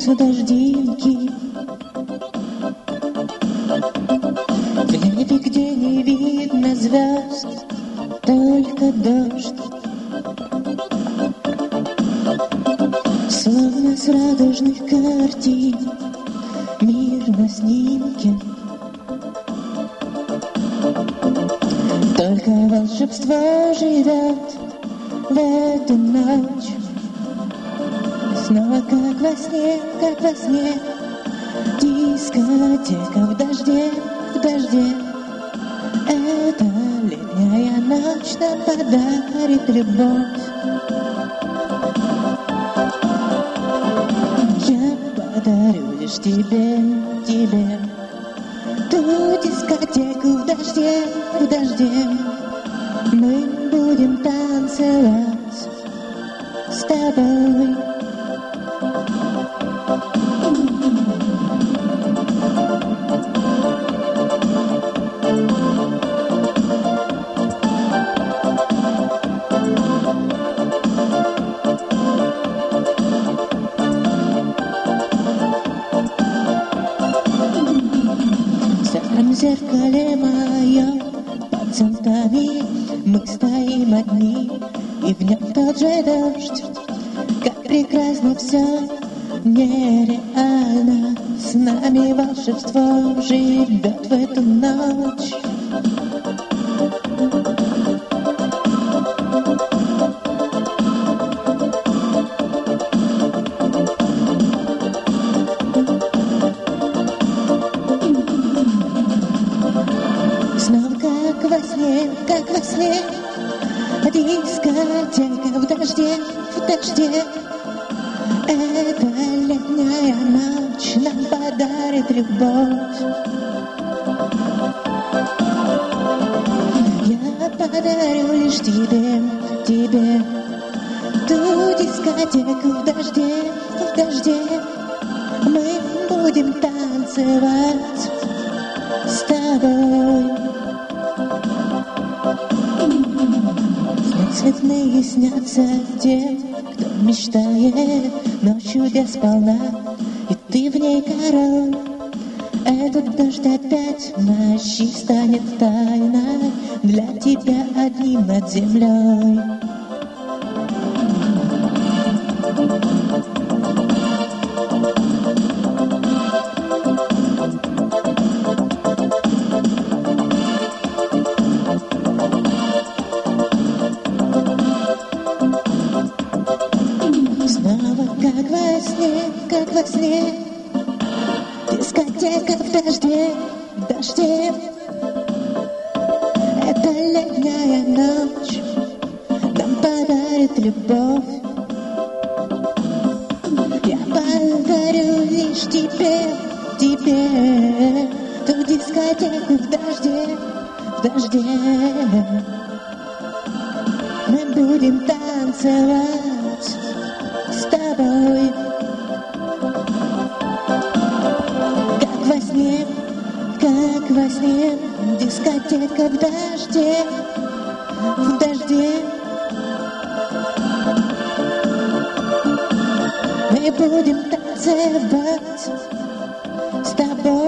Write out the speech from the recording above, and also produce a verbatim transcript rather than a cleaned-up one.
льются дождинки. В небе, где не видно звезд, только дождь. Словно с радужных картин мир на снимке. Только волшебство живет в эту ночь. Снова как во сне, как во сне, дискотека в дожде, в дожде. Эта летняя ночь нам подарит любовь. Я подарю лишь тебе, тебе ту дискотеку в дожде, в дожде. Мы будем танцевать с тобой. В зеркале моем под цветами мы стоим одни, и в нем тот же дождь. Как прекрасно все, нереально. С нами волшебство живет в эту ночь. Снова как во сне, как во сне, дискотека в дожде, в дожде. Эта летняя ночь нам подарит любовь. Я подарю лишь тебе, тебе ту дискотеку в дожде, в дожде. Мы будем танцевать с тобой. Цветные снятся те, кто мечтает ночью без сполна, и ты в ней король. Этот дождь опять в ночи станет тайной для тебя одним над землей. Снова как во сне, как во сне, дискотека в дожде, в дожде. Эта летняя ночь нам подарит любовь. Я подарю лишь тебе, тебе ту дискотеку в дожде, в дожде. Мы будем танцевать с тобой. Как во сне, как во сне, дискотека в дожде, в дожде. Мы будем танцевать с тобой.